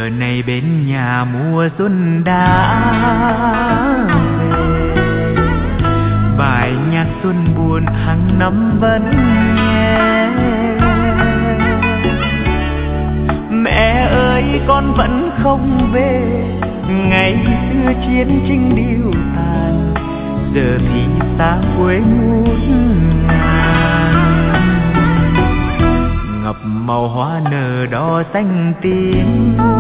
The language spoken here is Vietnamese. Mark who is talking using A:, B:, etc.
A: giờ này bên nhà mùa xuân đã về, bài nhạc xuân buồn hàng năm vẫn nghe. Mẹ ơi con vẫn không về, ngày xưa chiến tranh điêu tàn, giờ thì xa quê ngút ngàn. Ngập màu hoa nở đỏ xanh tím,